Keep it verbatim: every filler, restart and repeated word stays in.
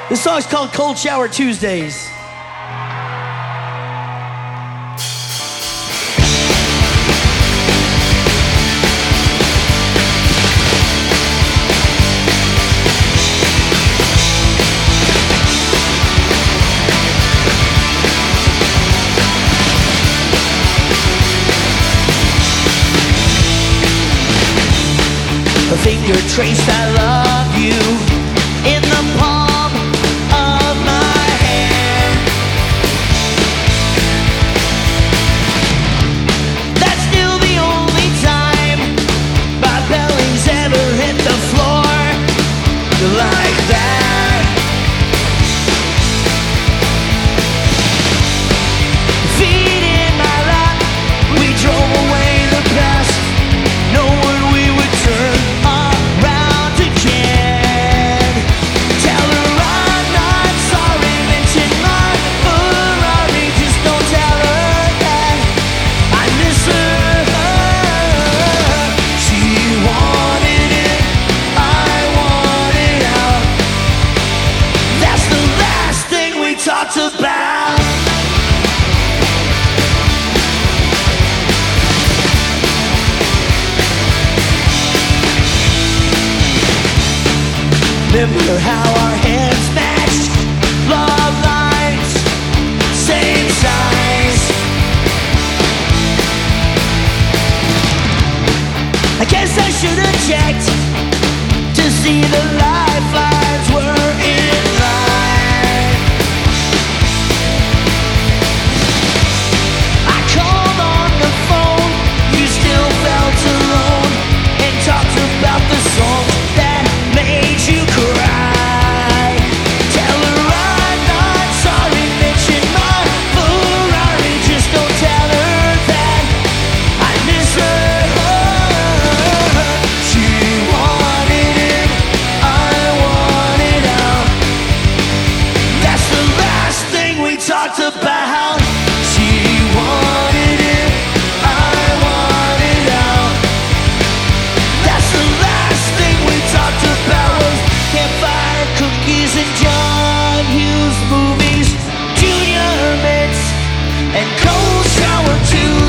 This song's called Cold Shower Tuesdays. A finger traced I love you in the palm of my hand. That's still the only time my belly's ever hit the floor like that. Feet in my lap, we drove away the past, knowing we would turn around again. Tell her I'm not sorry, mention my Ferrari, just don't tell her that I miss her. She wanted it, I wanted out. That's the last thing we talked about. Remember how our hands matched, love lines, same size. I guess I should have checked to see the lifelines were in line. I called on the phone, you still felt alone, and talked about the song that made you cry. Tell her I'm not sorry, mention my Ferrari, just don't tell her that I miss her. She wanted it, I wanted out. That's the last thing we talked about. She wanted it, I wanted out. That's the last thing we talked about. Was campfire cookies and John Hughes movies, junior mints and cold shower Tuesdays.